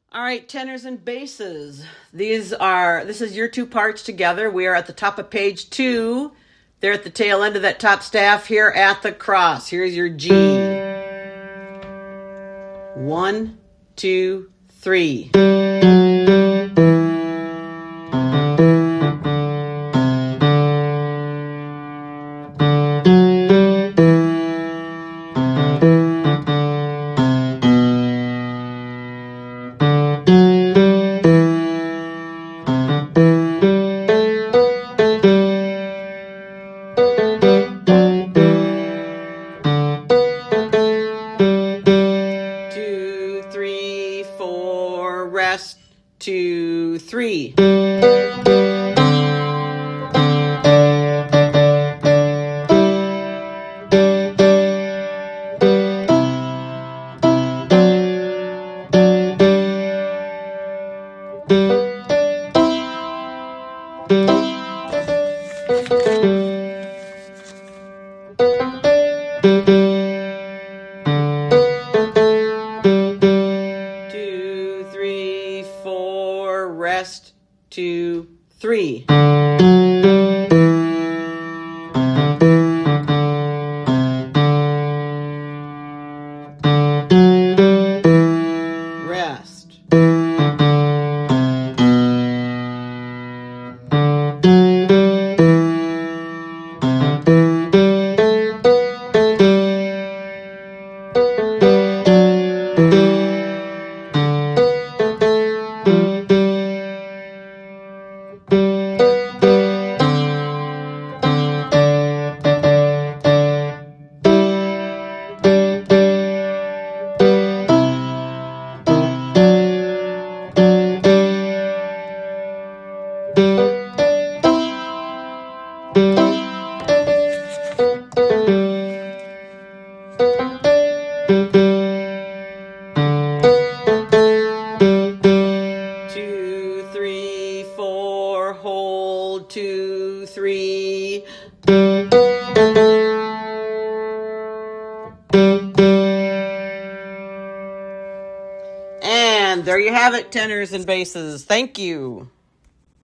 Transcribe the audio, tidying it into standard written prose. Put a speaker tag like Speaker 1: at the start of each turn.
Speaker 1: All right, tenors and basses. This is your two parts together. We are at the top of page 2. They're at the tail end of that top staff here at the cross. Here's your G. 1, 2, 3. Rest, 2, 3. Rest, 2, 3. Rest. Hold, 2, 3. And there you have it, tenors and basses. Thank you.